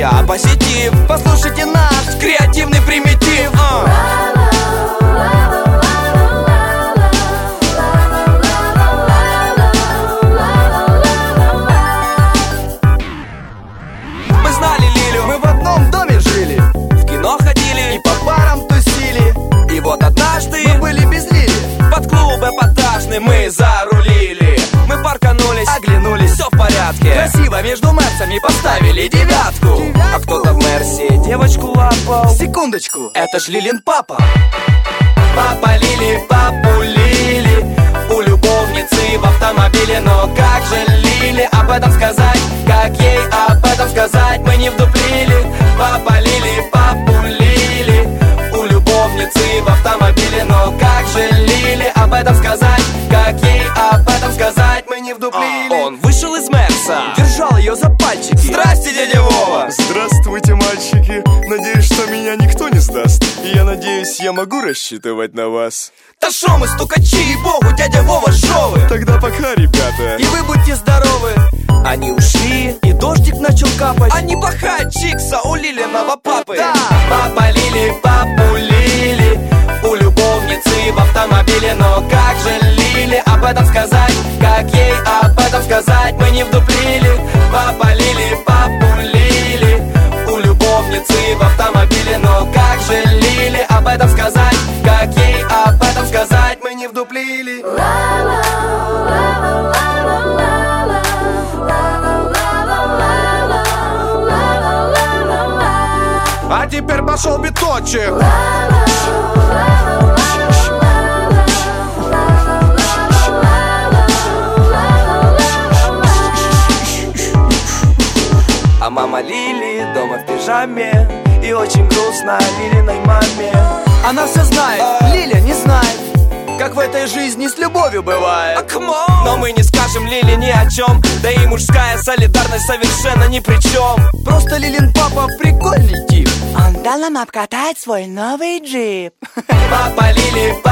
я позитив. Послушайте наш креативный примитив. Мы знали Лилю, мы в одном доме жили, в кино ходили и по барам тусили. И вот однажды мы были без Лили, под клуб эпатажный мы зарулили. Мы парканулись, оглянулись, все в порядке. Красиво между мерсами поставили девятку. А кто-то в мерсе девочку лапал. Секундочку, это ж Лилин папа. Папа Лили, папу Лили, у любовницы в автомобиле. Но как же Лили об этом сказать? Как ей об этом сказать? Мы не вдуплили. Папа Лили, папу Лили, у любовницы в автомобиле. Но как же Лили об этом сказать? Как ей об этом сказать? Мы не вдуплили. Он вышел из мерса, держал ее за пальчики. Здрасте, дядя Вова. Здравствуйте, мальчики. Надеюсь, что меня никто не сдаст. И я надеюсь, я могу рассчитывать на вас. Да шо мы, стукачи, ей-богу, дядя Вова, шо вы? Тогда пока, ребята. И вы будьте здоровы. Они ушли, и дождик начал капать. А неплохая чикса у Лилиного папы. Да. Папа Лили, папу Лили, у любовницы в автомобиле. Но как же Лили об этом сказать? Как ей об этом сказать? Мы не вдуплили. Папа Лили, папу Лили, у любовницы в автомобиле. Но как же Лили об этом сказать? Как ей об этом сказать? Мы не вдуплили. А теперь пошел биточек. А мама Лили дома в пижаме, и очень грустно Лилиной маме. Она все знает, Лиля не знает, как в этой жизни с любовью бывает. Но мы не скажем Лиле ни о чем, да и мужская солидарность совершенно ни при чем. Просто Лилин папа прикольный тип. Он дал нам обкатать свой новый джип. Папа Лили,